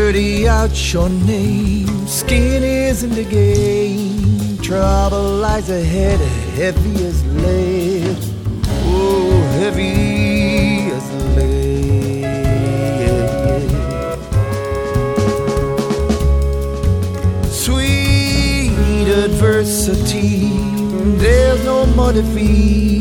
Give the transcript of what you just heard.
dirty out your name. Skin isn't the game. Trouble lies ahead, heavy as lead. Oh, heavy as lead. Sweet adversity, there's no more defeat.